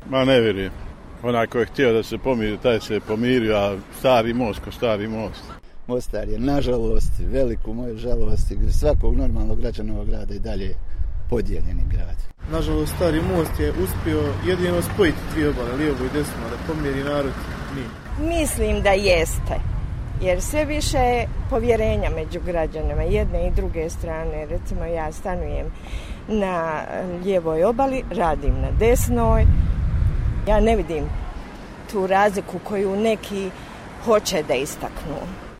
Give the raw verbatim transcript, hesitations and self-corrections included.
Ma ne vjerujem. Onaj ko je htio da se pomiri, taj se je pomirio, a stari most ko stari most. Mostar je, nažalost, veliku moju žalost, svakog normalnog građana ovog grada i dalje podijeljeni grad. Nažalost, stari most je uspio jedino spojiti dvije obale, lijevo i desno, da pomiri narod nije. Mislim da jeste, jer sve više je povjerenja među građanima, jedne i druge strane. Recimo, ja stanujem na lijevoj obali, radim na desnoj. Ja ne vidim tu razliku koju neki hoće da istaknu.